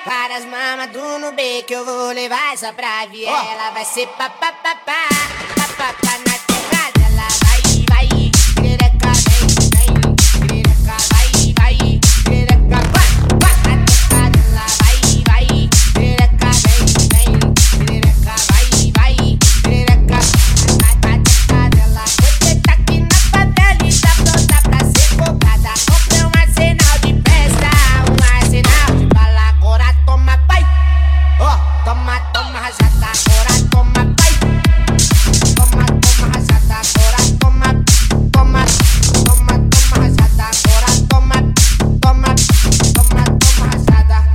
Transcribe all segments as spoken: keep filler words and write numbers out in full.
Várias mamas do Nubê que eu vou levar essa pra viela. Vai ser papapá, papapá na quebrada. Ela vai, vai, perereca, vem, vem. Perereca, vai, vai, perereca, vai, vai. Na quebrada ela vai, vai, perereca, vem, vem. Perereca, vai, vai, perereca. Na quebrada ela foi tá aqui na favela e tá pronta pra ser cobrada. Comprei um arsenal de festa, um arsenal de bala. Agora toma, pai. Ó, toma, toma, rajada. Agora toma, pai. Toma, toma, rajada. Agora toma, toma, toma, toma, rajada. Agora toma, toma, toma, toma, rajada.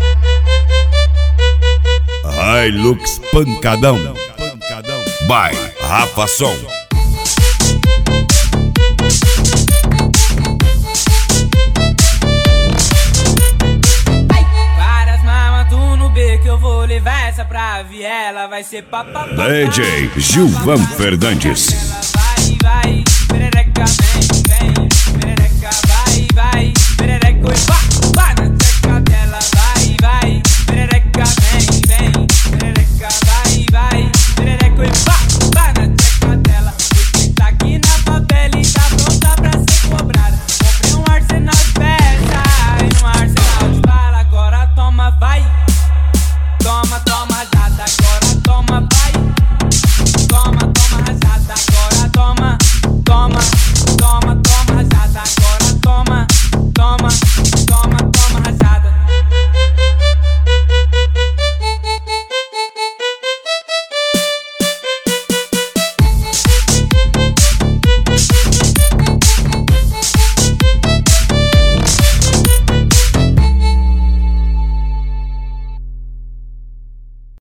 Hilux Pancadão. By Rafa Som. Várias mamas do Nubê que eu vou levar essa pra viela. Vai ser papapá. D J Gilvan Fernandes. Ela vai, vai, perereca, vem, vem. Perereca, vai, vai, perereca, vai.